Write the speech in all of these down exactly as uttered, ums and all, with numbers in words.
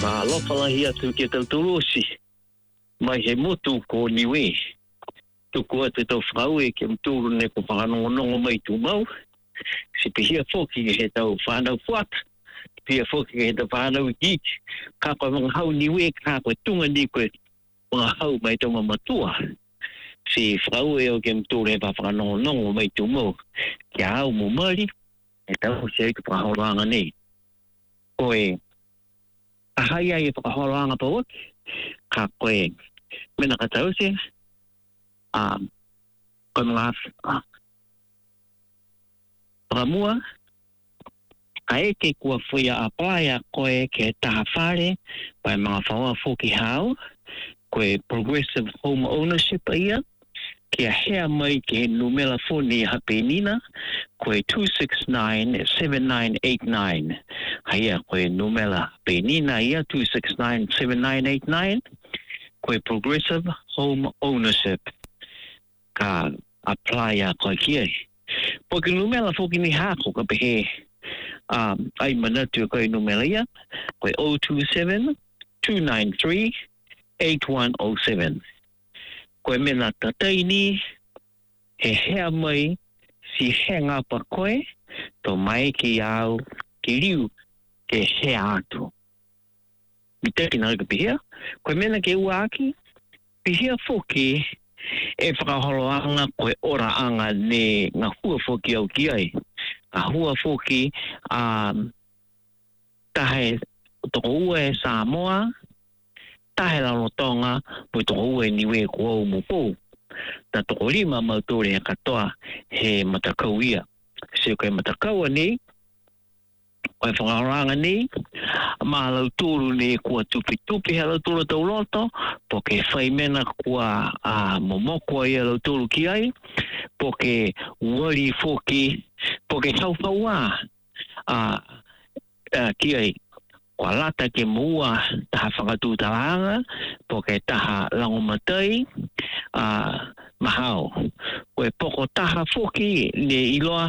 Whakalofa lahi atu ke tau turosi. Mai he motu ko niwe. Tuku atu tau whakau e ke mturu ne ko whakanongonongo mai tu mau. Si pihia whoki he tau whanau whata. Pihia whoki he tau whanau geek. Ka koe mga hau niwe, ka koe tunga ni koe mga hau mai tau mamatua. Si whakau e o ke mturu he whakanongonongo mai tu mau. Kia hau mo mari. E tau se ke whakahoanga nei. Koe ahai ai e whakahoroanga pa wak, ka koe mena ka tau se, um, koe mga uh, whakamua, ka eke kua whuia aplaya koe ke taha whare, pai mga whaua whoki hao, koe Progressive Home Ownership ia, kia hea mai ke numela phone hape nina, koe two six nine seven nine eight nine. Haia koe numela hape nina ia two six nine seven nine eight nine. Koe Progressive Home Ownership. Ka apply a koe kia. Poke numela foki ni hako ka pehe. Um, ai manatu koe numela ia. Koe zero two seven two nine three eight one zero seven. Koe mena tataini, he hea mai, si henga pa koe, to mai ki au, ki riu, ke hea atu. Mi teki nara ka pihia, koe mena ke uaki, pihia foki, e whakaholoanga koe ora anga ne ngā hua foki au ki ai. Ngā hua foki, um, tahe toko ua e Samoa, tahe lano tonga, po toko ue niwe ko au mo pou. Ta toko lima mautore e katoa he matakau ia. Se koe matakau ani, koe whakaranga ni, ma lau tūru ni kua tupi tupi he lau tūru tau loto, po ke whaimena kua uh, momokua ia lau tūru ki ai, po ke wari foki, po ke tauwhaua uh, uh, ki ai. Kua lata ke mua taha whakatū talanga, po ke taha langomatai, uh, mahau. Koe poko taha whoki ne iloa,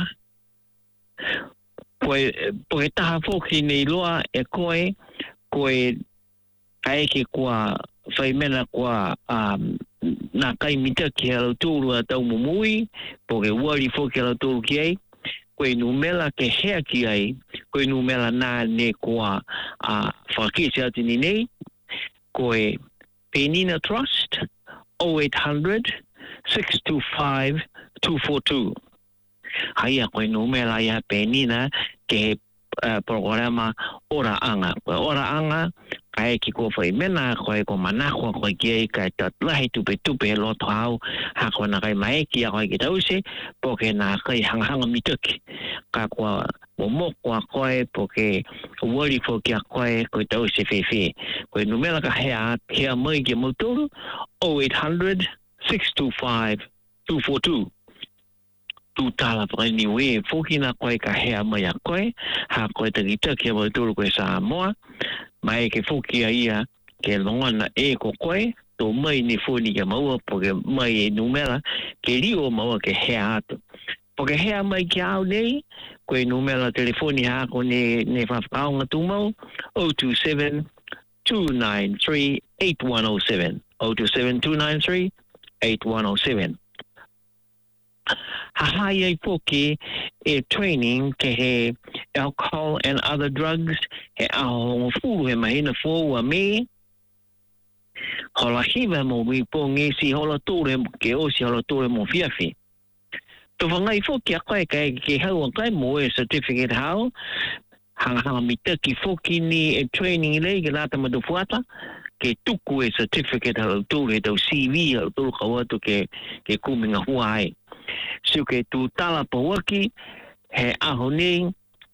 koe po ke taha whoki ne iloa e koe, koe kaeke kua whaimena kua um, nā kaimita ki halau tūru a tau mumui, po ke wari whoki halau tūru ki ai, koe numela ke hea ki ai, koe numela nā ne kua uh, whakisi ati ni nei, koe Penina Trust, zero eight hundred six two five two four two. Haia koe numela ia Penina ke uh, programa Ora Anga. Koe Ora Anga, kai ki ko whai mena, koe ko manakua, koe ki ei, kai tatlahi tupe tupe he loto hau, hako na kai maeki a koe ki tause, po ke na kai hangahanga mituki. Ka kua momokua koe, po ke wari fo ki a koe, koe tause whewhe. Koe numela ka hea, hea mai ki a mautoro, zero eight hundred six two five two four two. Tu tala pa ni we foki na koe ka hea mai a koe, ha koe tangita ki a mautoro koe Samoa, mai ke foki a ia ke longana e ko koe, to mai ni foni ke maua, po ke mai e numela, ke rio maua ke hea atu. Po ke hea mai ki au nei, koe numela telefoni hako ne, ne whawhakaonga tūmau, zero two seven two nine three eight one zero seven, zero two seven two nine three eight one zero seven. Hahai ai poke e training ke he alcohol and other drugs, he aho fulu he mahina fōua me, hola hiva mo mi po ngesi hola tōre ke osi hola tōre mo fiafi. To whangai foki a koe kai ke hau a kai mo e certificate hau, hanga hanga mi taki foki ni e training lei ke lata matu fuata, ke tuku e certificate hau tōre tau C V hau tōru kawatu ke, ke kuminga hua ai. So ke tu tala pa waki, he aho nei,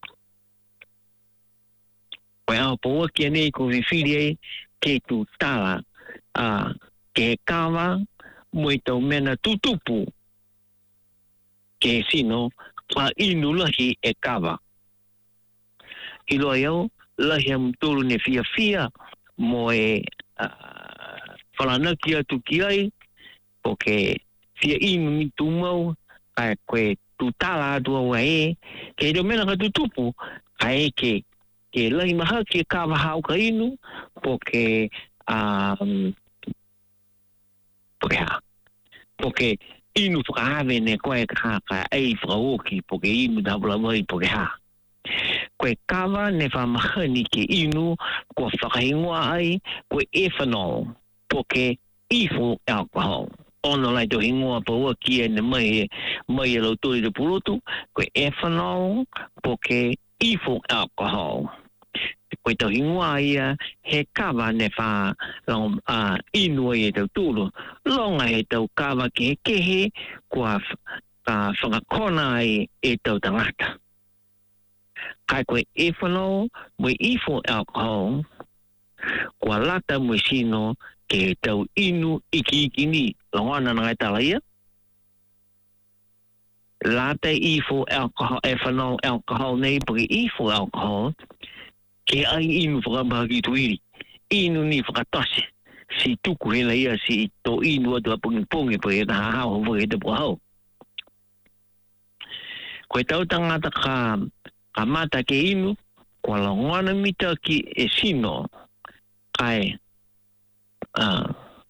koe aho pa waki nei ko whiwhiri ei, ke tu tala, uh, ke kawa, mui tau mena tutupu, ke sino, pa inu lahi e kawa. Ilo iau, lahi am tūru ne fia fia, mo e uh, whalanaki atu ki ai, po ke fia inu mi tūmau, kai koe tu tala atua ua e, ke do mena ka tutupu, kai ke ke lai maha ke kawa hau ka inu porque um, porque ha porque inu whakahawe ne koe ka ka ei whakaoki porque inu dabula mai porque ha koe kawa ne whamahani ke inu ko whakahingoa ai koe ethanol porque ethyl alcohol ono lai to hingoa pa ua kia ne mai mai alo tui de purutu koe ethanol porque ethyl alcohol koe to hingoa ia he kawa ne wha long a inu e tau tulu longa he tau kawa ki he kehe kua ka whakakona ai e tau tangata kai koe ethanol mo ethyl alcohol kua lata mo sino ke tau inu iki iki ni longana na ngai tala ia lata ethyl alcohol ethanol alcohol nei porque ethyl alcohol ke ai inu whakabahaki tuiri inu ni whakatose si tuku hela ia si to inu atu apungi pungi po e taha hao hau e te puhau koe tau tangata ka ka mata ke inu kua langwana mita ki e sino kai uh,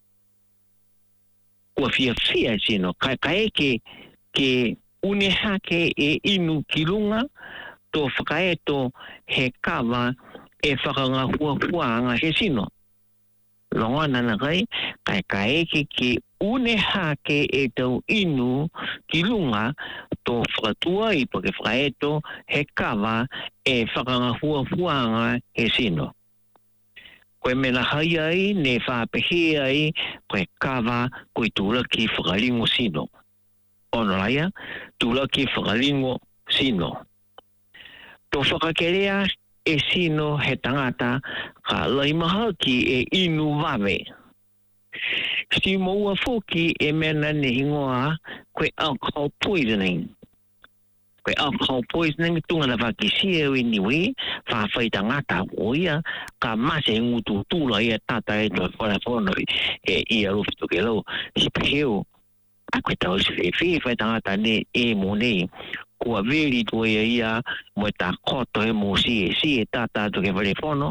kua fia fia sino kai kai ke ke uneha ke e inu ki lunga to whakaeto he kawa e whakangahua huanga he sino longana na kai kai kai ke ke uneha ke e tau inu ki lunga to whakatua i pake whakaeto he kawa e whakangahua huanga he sino koe mena hai ai ne whapehe ai koe kawa koe tūra ki whakalingo sino ono laia tūra ki whakalingo sino to whakakerea e sino he tangata ka laimaha ki e inu wawe si moua foki e mena ne hingoa koe alcohol poisoning koe alcohol poisoning tunga na wakisia we niwe whawhai tangata o ia ka mase ngutu tūla ia tata e toa whara whono e ia ruftu ke lau si peheo a koe tau si whi whai tangata ne e mo nei kua veri to ia ia mo ta koto e mo si e si e tata to ke whare whono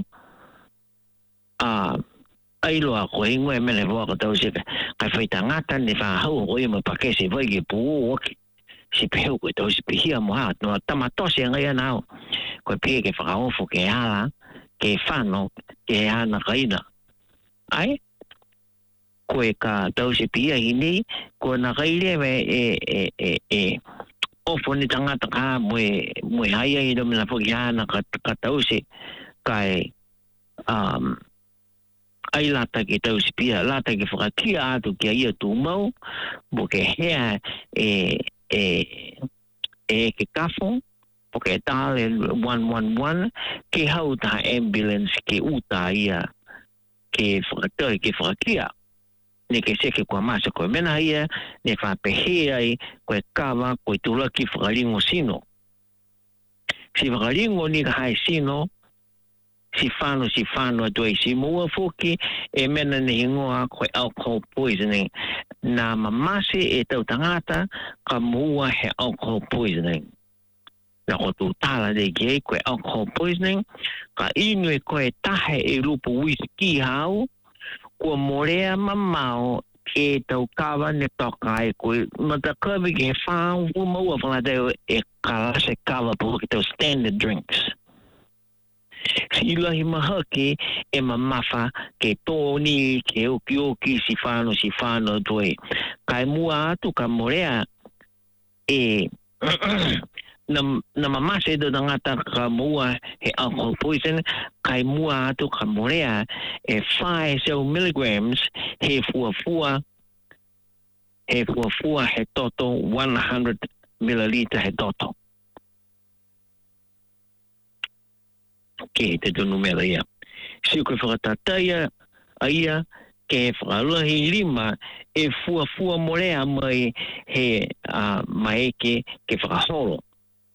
a ailoa ko ingo e mele voa ko tau si kai whai tangata ne whahau o ia mo pakese vai ke puu oki si peheu koe tau si pehia mo haa no tamatose ngai anao koe pehe ke whakaofo ke hala ke whano ke hana kaina ai koe ka tau si pehia hini koe na kailewe e e e e ofo ni tangata ka moe moe haia i domina foki hana ka, ka tau si kai um, ai lata ke tau si pia lata ke whakakia atu ki a ia tū mau mo ke hea e e e ke kafo po ke tale one one one ke hau ta ambulance ke uta ia ke whakatoi ke whakakia ne ke seke kua masa koe mena ia ne whapehe ai koe kawa koe tula ki whakaringo sino si whakaringo ni ka hai sino si whano si whano atoi si mua foki e mena ne hingoa koe alcohol poisoning na mamase e tau tangata ka mua he alcohol poisoning na ko tu tala de ke koe alcohol poisoning ka inu e koe tahe e lupo whisky hau kua morea mamao e tau kawa ne toka e koe mata kawi ke whao fu maua whanateo e kalase kawa po ke tau standard drinks si ilahi maha ke e mamafa ke tōni ke oki oki si whano si whano toe kai mua atu ka morea e na na mamase do ngata ka mua he alcohol poison kai mua atu ka morea e five milligrams he fua fua he fua fua he toto one hundred milliliter he toto ke te tonu mea ia. Si koe whakatataia aia ke whakalahi lima e fua fua morea mai he uh, maeke ke whakaholo.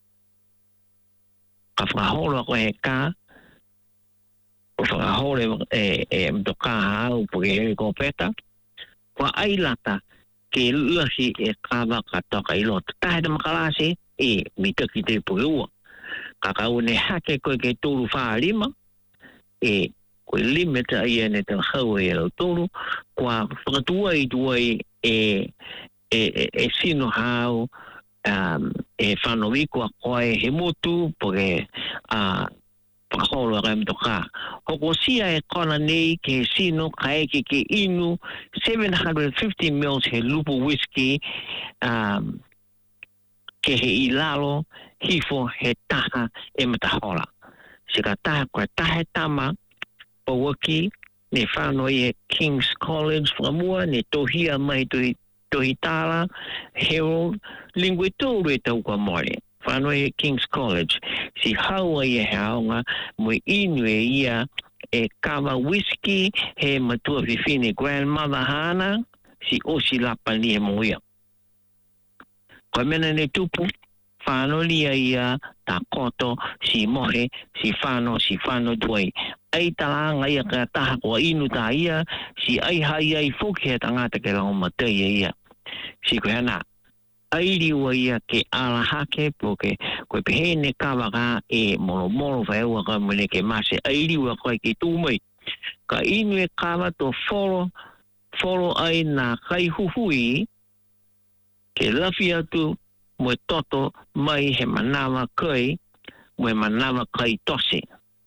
Ka whakaholo ako he ka o whakaholo e, e mtoka hau po ke he kopeta kua ailata ke lahi e kawa ka toka ilota. Tahe te makalase e mitaki te po ua. kakau ne hake koe ke tūru wha lima, e koe limit a ia ne tana hau e lau tūru, kua whakatua i tuai e, e, e, e sino hau, um, e whanau i kua koe he motu, poke a whakaholo a kai mtoka. Hoko sia e kona nei ke sino ka eke ke inu seven hundred fifty mils he lupo whisky, um, ke he ilalo hifo he taha e matahola. Se ka taha koe tahe tama o waki ne whanau i e King's College whamua, ne tohia mai tohi, tohi tala, Herald, lingui tōru e tau kua more. Whanau i e King's College. Si haua i e haonga, mui inu e ia e kawa whisky he matua whiwhine grandmother hana, si osi lapa ni he moia. Koe mena ne tupu, whanau lia ia ta koto, si mohe, si whanau, si whanau tuai. Ai talanga ia ka taha kua inu ta ia, si ai hai ai fuki he tangata ke lango matai ia. Si koe hana, ai liwa ia ke ala hake, poke koe pehene kawa ka e moro moro whaeua ka mune ke mase, ai liwa koe ke tūmai. Ka inu e kawa to follow, follow ai na kai huhui, ke lafi atu mo toto mai he manawa kai, mo manawa kai tose.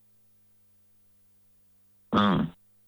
Uh.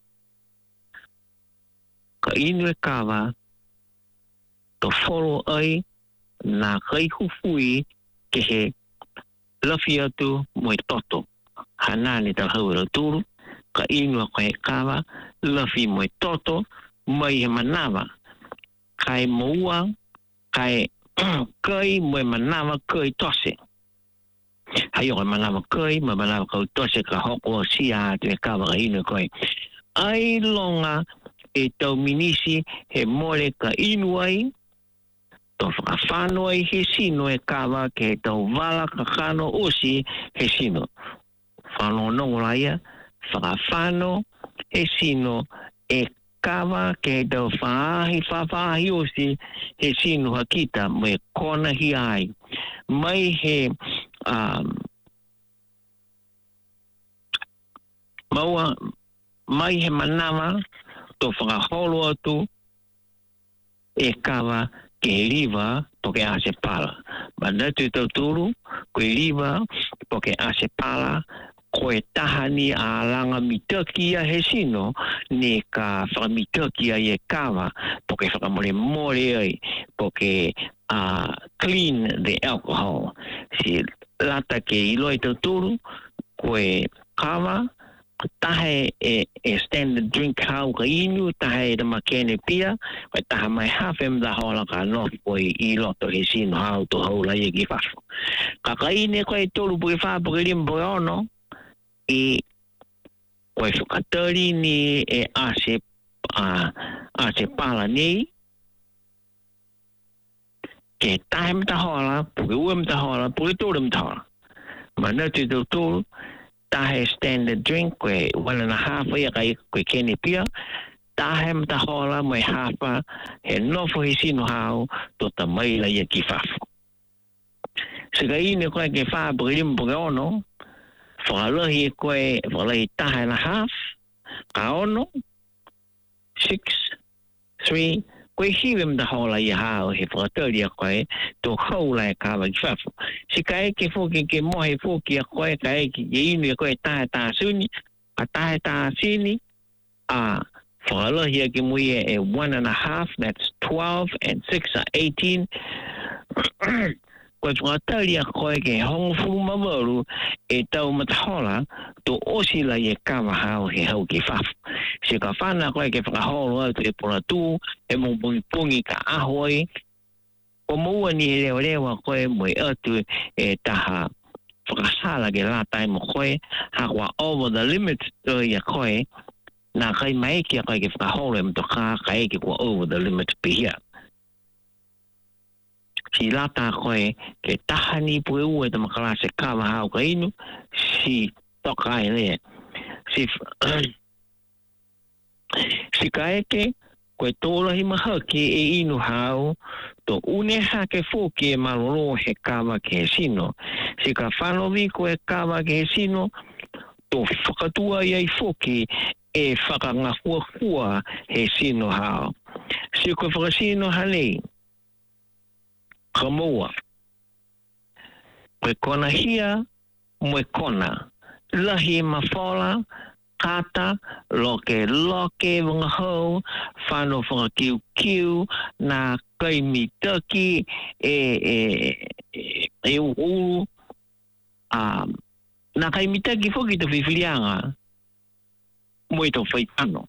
Ka inu e kawa to follow ai na kai huhui ke he lafi atu mo toto. Hanani ta hau turu, ka inu a koe kawa, lafi mo toto, mai he manawa. Kai moua, kai kai mo manawa kai tose. Hai o manawa kai, mo manawa kai tose ka hoko sia te kawa ka inu koe. Ai longa e tau minisi he more ka inu ai, to whakawhano ai he sino e kawa ke tau wala ka kano osi he sino. Whano nongo laia, whakawhano he sino e kawa ke tau whaahi whawhahi osi he sino hakita mo e kona hi ai. Mai he um, maua, mai he manawa to whakaholo atu e kawa ke riva poke ase pala. Mana tu tau turu, koe riva poke ase pala, koe tahani a langa mitakia he sino, ne ka whakamitakia i e kawa, poke whakamore more ai, poke uh, clean the alcohol. Si lata ke iloi tau turu, koe kawa, tahe e, e standard drink hau ka inu, tahe e dama kene pia, koe taha mai hawhem da hola ka nofi koe i loto he sino hau to hau lai e ki whafo. Ka ka ine koe tolu puke whapo ke limbo e ono, e koe whakatari ni e ase, uh, ase pala nei, ke tahe mta hola, puke ue mta hola, puke tolu mta hola. Ma natu tau tolu, tahe standard drink, koe one and a half ia kai koe kene pia, tahe mta hola mai hafa, he nofo he sino hau, to ta maila ia ki whafo. Sika ine koe ke whapo ke limbo ke ono, whakalahi e koe, whakalahi tahe and a half, ka ono, six, three, koe hiwe mta hola ia hau, he whakatari a koe, to haula e kawa ki whafo. Si ka eke fōki ke mohe fōki a koe, ka eke ke inu e koe tahe tā suni, ka tahe tā sini, a whakalahi a ke muia e one and a half, that's twelve, and six are eighteen. Koe whakatari a koe ke hongofu mawaru, e tau matahola, to osila i e kawa hau he hau ki whafo. Si ka whana koe ke whakaholo au te pora tū, e mō pungi pungi ka ahoi, o mua ni he reo rewa koe mo e atu e taha whakasala ke rātai mo koe, hakwa over the limit to i a koe, nā kai maeki a koe ke whakaholo e mto kā, ka eke kua over the limit pihia. Si rata koe ke tahani pue ue ta makala se kawa hau ka inu, si toka ai lea. Si, si ka eke, koe tōrahi mahaki e inu hau, to une hake foki e malolo he kawa ke sino. Si ka whanovi ko e kawa ke sino, to whakatua iai foki e whakangahua hua he sino hao. Si ko whakasino halei, ka moa. Koe kona hia, moe kona. Lahi mawhola, kata, loke loke mga hou, whano whakakiu kiu, na kai mitaki, e, e, e, e uru, um, na kai mitaki whoki te whiwhirianga, moe tau whaitano.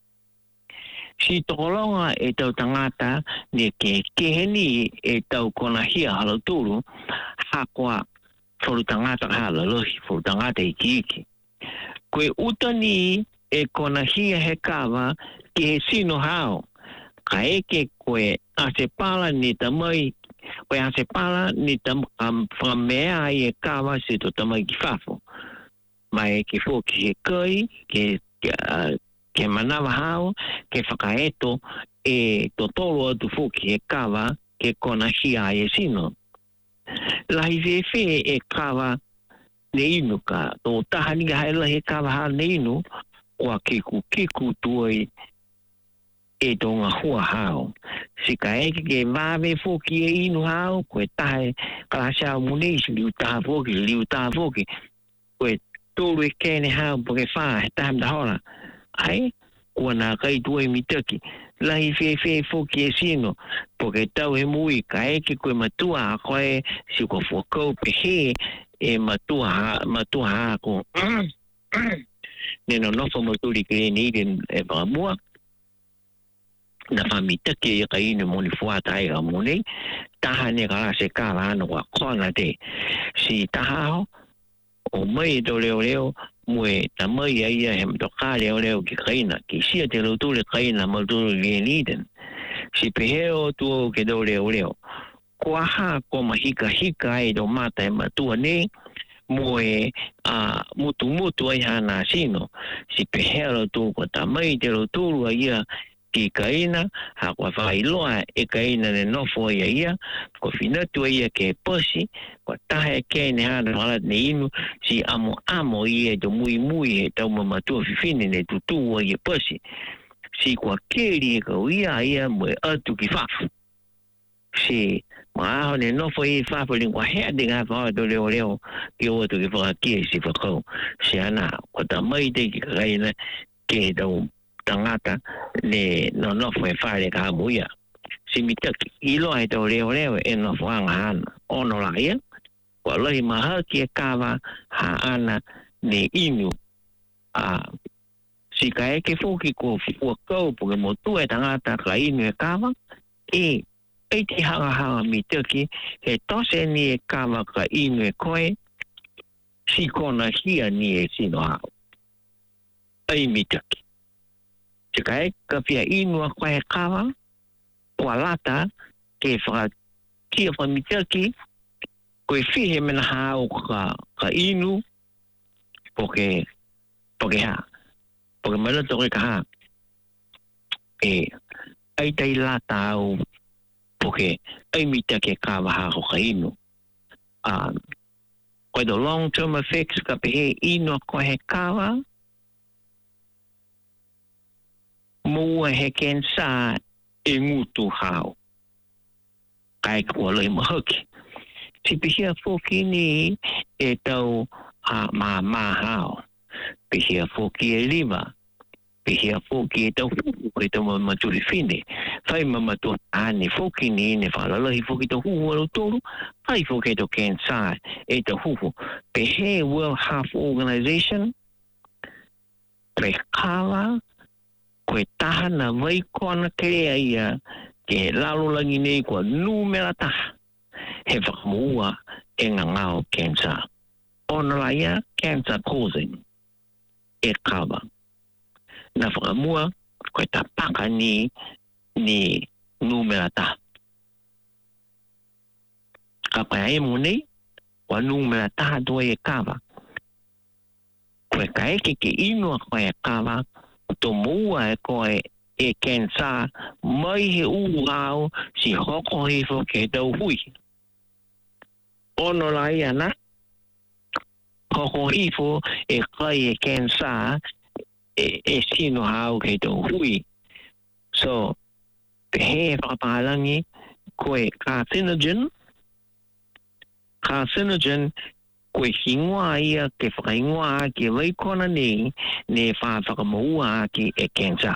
Si tokolonga e tau tangata, ne ke keheni e tau kona hia haloturu, hakoa wharu tangata hala lohi, wharu tangata iki iki. Koe utani e kona hia he kawa ki he sino hao. Ka eke koe ase pala ni tamai, koe ase pala ni tam um, whamea i e kawa se to tamai ki whafo. Mai eke fo ki he kai, ke, ke, uh, ke manawa hao, ke whakaeto e to tolo atu fo ki he kawa ke kona hia i e sino. Lahi whewhe e kawa ne inu ka, tō tahani ka haela he kawa ha ne inu, oa kiku kiku tuai e tō ngā hua hao. Si ka eke ke wawe fōki e inu hao, koe tahe kalasha munei si liu taha fōki, liu taha fōki, koe tōru e kēne hao po ke whaa, he taha mta hora. Ai, kua nā kai tuai mitaki, lahi whewhe fōki e sino, po ke tau he mui, ka eke koe matua a koe, si ko whakau pe he, e matua ha, matua ha ko. Neno nofo maturi ke ni den e pamua. Na famita ke e ka inu moni fuata ai ka moni. Taha ne ka se ka ano wa kona te. Si taha o mai do leo leo mue ta mai ai he mto ka leo leo ki kaina. Ki sia te lo tule kaina maturi ke ni den. Si peheo tu ke do leo leo. Kua ha ko mahika hika e do mata e matua ne moe a mutu mutu ai hana sino si pehero tu ko tamai te lo tulu ia ki kaina ha ko whailoa e kaina ne nofo ia ia ko finatu ia ke posi ko tahe ke ne hana hala ne inu si amo amo ia do mui mui e tau mamatua fifine ne tutu ia posi si ko keri e kau ia ia moe atu ki fafu si ma ne no foi fa por lingua he de ga fa do leo leo que o to que fa aqui se fa ko se ana o ta mai de que gaina que do tangata ne no no foi fa de ga muia si mi ta i lo ai do leo leo e no fa han ono la ia ko lai ma ha que kava ha ana ne inu a si ka e ke fo ki ko fo ko porque mo tu e tangata ka inu e kava e e te hanga hanga mi teki, he tose ni e kawa ka inu e koe, si kona hia ni e sino hao. Ai mi teki. Te ka e ka pia inu a koe kawa, ua lata, ke whaka kia wha mi teki, koe whihe mena hao ka, ka inu, poke, poke ha. Poke malato koe ka ha. E, ai tai lata au, porque ai mita ke kawa ha ho ka inu. Um, koe do long term effects ka pehe ino ko he kawa, mua he ken sa e ngutu hao. Kai kua loi mahaki. Si pehia foki ni e tau ha ma ma hao. Pehia foki e lima. Pehia foki e tau huku koe tau mamaturi fine. Whai mamatua ane foki ni ne whalalahi foki tau huku alo toru. Whai foki tau kensai e tau huku. Pehe World Health Organization. Pe kawa. Koe taha na vai kona krea ia. Ke lalo langi nei kua numera taha. He whakamua e ngā ngāo cancer. Ona la ia cancer causing. E kawa. Na whakamua, koe ta paka ni, ni numera ta. Ka pai e monei, wa numera ta doa e kawa. Koe ka eke ke inua koe e kawa, to mua e koe e kensa mai he u hao si hoko he fo ke tau hui. Ono lai ana, hoko hi fo e kai e kensa e, e sino hao ke tau hui. So, he whakapalangi koe carcinogen, carcinogen koe hingoa ia ke whakaingoa ke waikona ni ne wha whakamaua ki e kensa.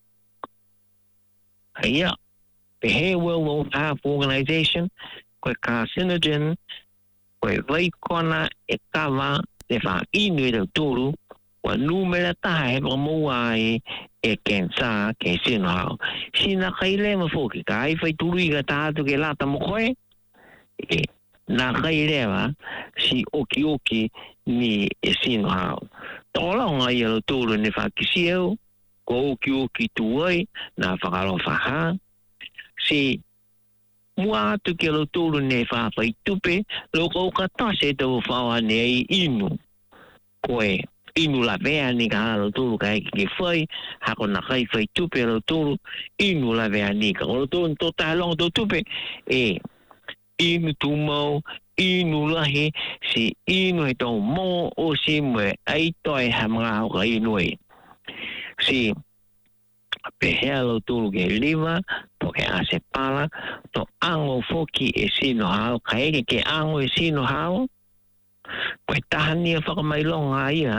Ia, he World Health Organization koe carcinogen koe waikona e kawa te wha inu e tau tōru wa numera taha he whakamaua e e kensa ke sino hao. Sina kai le mafoki, ka ai whai turu i ka tātu ke lata mo koe, e nā kai lewa si oki oki ni e sino hao. Tōla o ngai alo tōru ne whakisi au, ko oki oki tuai, nā whakaro whaha. Si mua atu ke alo tōru ne whawhai tupe, loko o ka tase tau whawa ne ai inu, koe. Inu la vea ni ka halo tūru ka eki ke whai, hako na kai whai tupe alo tūru, inu la vea ni ka alo tūru tō taha longa tō tupe, e inu tū mau, inu lahi, si inu he tō mō o si mwe ai toi ha mga hau ka inu e. Si pehe alo tūru ke liva, po ke ase pala, tō ango foki e sino hao, ka eki ke ango e sino hao, koe tahani a whakamailonga ia,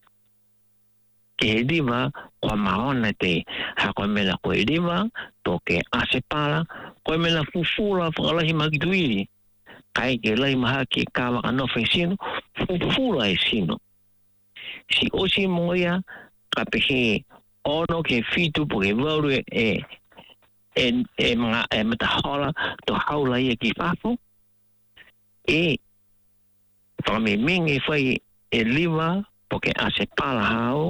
ke he riwa, koe mahona te, ha koe mena koe riwa, tō ke asepala, koe mena fufula whakalahi makituiri, kai ke lai maha ki kawa ka nofe sino, fufula e sino. Si osi moia, ka pehe ono ke fitu po ke wauru e, e, e mga e matahola, tō haula ia ki whafo, e Whame mingi whai e liwa po ke ase pala hao.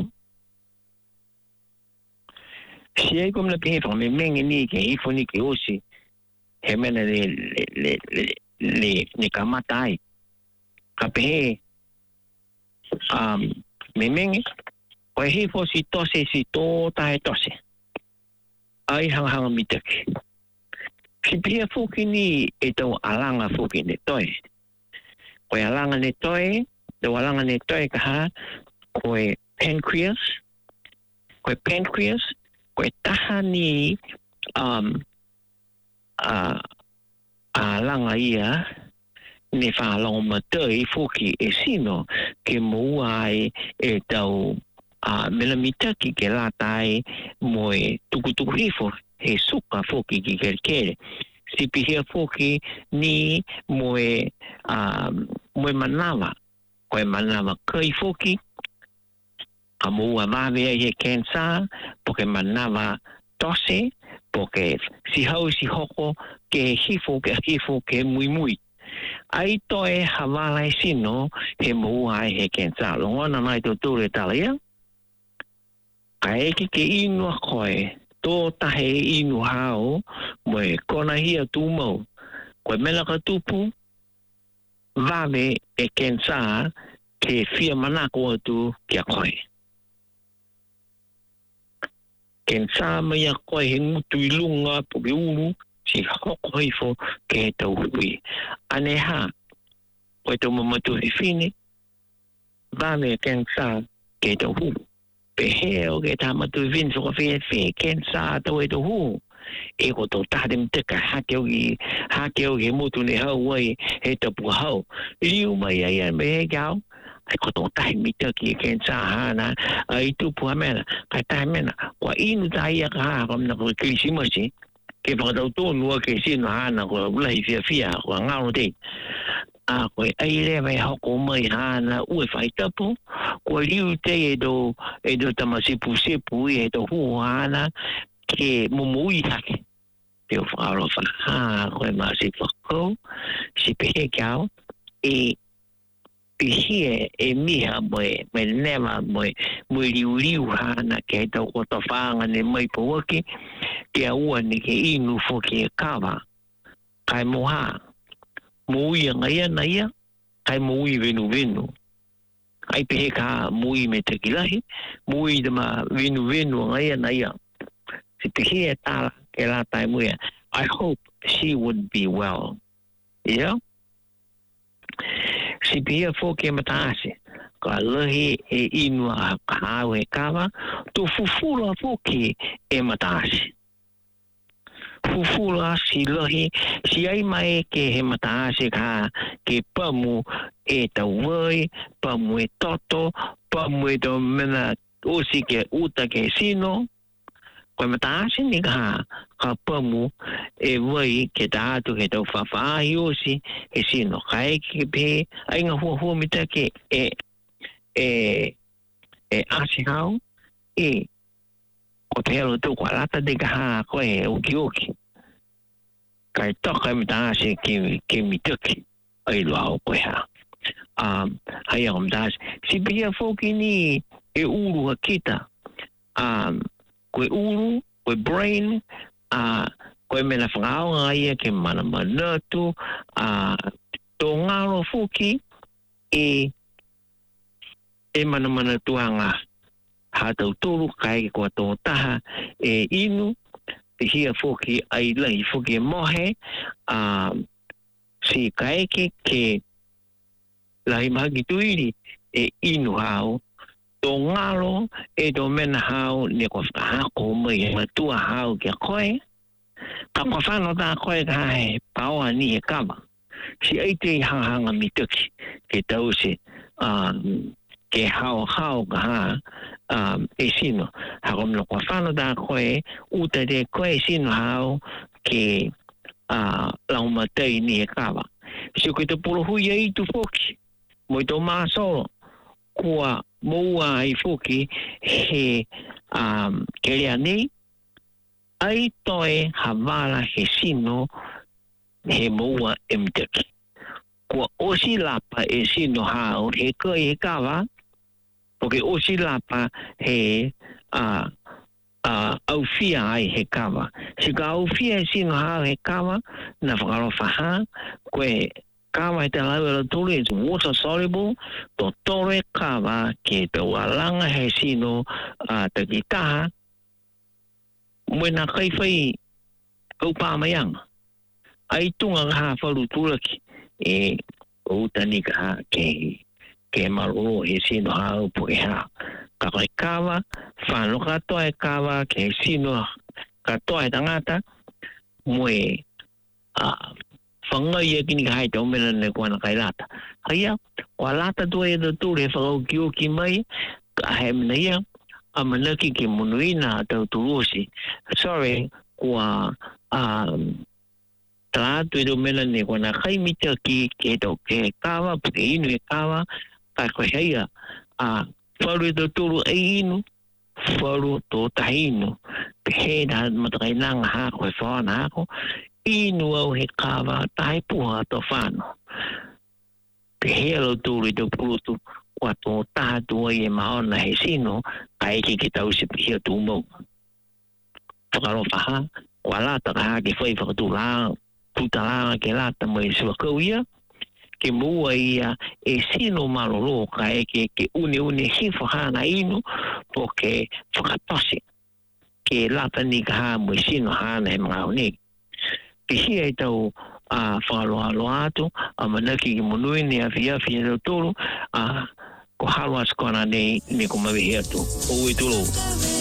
Si ei kom na pihe whame mingi ni ke hifo ni ke osi. He mena le, le, le, le, le, le kamata ai. Ka pihe um, me mingi. Koe hifo si tose si tō tae tose. Ai hanga hanga mitake. Si pihe fuki ni e tau alanga fuki ne toi. Koe alanga ne toi, te alanga ne toi ka ha, koe pancreas, koe pancreas, koe taha ni um, uh, alanga ia, ne whaalonga matoi fuki e sino, ke mua ai e tau uh, melamitaki ke latai moe tukutuku hifo, he suka fuki ki kere kere. Si pihia foki ni moe um, moe manawa. Koe manawa kai foki. Ka mua mawea he kensa. Poke manawa tose. Poke si hau si hoko ke hifo ke hifo ke mui mui. Ai toe hawala e sino he mua ai he kensa. Longona mai to tūre talia. Ka eki ke inua koe. Tō tahe inu hao, moe kona hia tū mau. Koe mena ka tupu, vame e kensa ke fia manako atu kia koe. Kensa mai a koe he ngutu i lunga po ke uru, si hoko hifo ke tau hui. Ane ha, koe tau mamatu hi fine, vame e kensa ke tau hui. Pehe o ke tamatu i vinso ka whee whee kensa tau e to hu. E ko tō tātem tika hake o ki hake o ki mutu ne hau wai he tapu hau. Liu mai ai an me he kau. Ai ko tō tahi mita ki e kensa hana. Ai tupu ha mena. Kai tahi mena. Kwa inu tahi a ka haa kam na ko kirisimasi. Ke whakatau tōnua ke sino hana ko ulahi fia fia. Kwa ngāro te. A koe aile mai hoko mai hana ue whai tapu. Koe liu te e do, e do tamasipu sipu e do hu hana ke mumui hake. Te o whakaro whakaha koe masi whakau. Si pehe kiao e pihie e miha moe me nema moe moe liu liu hana ke tau kota whaanga ne mai pawaki ke a ua ni ke inu fo ke kawa. Kai moha. Mui ngai ana ia, kai mui venu venu. Ai pehe ka mui me te kilahi, mui te ma venu venu ngai ana ia. si pihi e tala ke la tai muia. I hope she would be well. Yeah? Si pihi fo ke matasi. Ka lehi e inua ka hau he kawa, tu fufula fo ke e matasi. Fufula si lehi, si ai mai ke he matasi ka ke pamu e tawai, pamu e toto, pamu e to mena osi ke uta ke sino, koe matasi ni ka ka pamu e wai ke tātu ke tau whawhaahi osi e sino. Ka e ke pe, ai ngā hua hua mita ke e, e, e asi hau, e, ko te helo tau kua lata de ka haa koe e oki oki. Ka e toka e matasi ke, ke mituki, ai loa o koe haa. Um, hai ako matasi. Si pia foki ni e uru ha kita. Um, koe uru, koe brain, uh, koe mena whangao ngā ia ke mana manatu, uh, tō ngaro foki e e mana manatu hanga hātau tōru kai kua tō taha e inu, te hia foki ai lahi foki e mohe, um, si kaeke ke lahi mahagi tuiri e inu hau, tō ngaro e tō mena hau ne kua whakahako mai e matua hau kia koe, ka kua whano tā koe ka he paoa ni he kama. Si eite i hanga mituki ke tau se um, ke hao hao ka ha um, e sino. Hako mna kua whano tā koe uta te koe e sino hau ke uh, laumatei ni he kawa. Si koe te puluhui e itu foki, mo i tō māsoro, kua moua ai foki he um, ke rea nei, ai toe hawala he sino he moua e mteki. Kua osi lapa e sino hao he koe he kawa, poke osi lapa he uh, uh, aufia ai he kawa. Si ka aufia e sino hao he kawa, na whakaro whaha, koe kawa e te lau tolu e water soluble, to tore kawa ke te walanga he sino uh, te ki taha, mwena kai whai au pāmayanga. Ai tunga ha wharu tūraki e utani ka ha ke ke maroro he sino ha upu e ha. Ka kai kawa, whano katoa e kawa ke sino katoa e tangata, mwe uh, whangai e kini ka hai te omena ne kua na kai lata. Haia, kua lata tua e te tūre whakau ki o ki mai, ka he mena ia, a manaki ke munuina tau turosi. Sorry, kua um, tātu e te omena ne kua na kai mita ki ke tau ke kawa, puke inu e kawa, ka koe heia, a wharu e te tūru e inu, wharu tō tahi inu, pe he na matakai nanga hako e whaana hako, inu au he kawa tahi puha to whāno. Pe he alo tūru i te purutu, kua tō tātua i e mahona he sino, ka eke ki tau se pihia tū mau. Whakaro whaha, kua lata ka hake whai whakatū langa, puta langa ke lata mai siwakau ia, ke mua ia e sino maroro ka eke ke une une hi whahana inu, po ke whakatose, ke lata ni ka haa mui sino hana he mga unegi. Ke hia e tau a whakaloa loa atu, a manaki ki monui ni a fia fia tau tolu, a ko halwa skona nei ni ko mawe hea tu. O e tulu.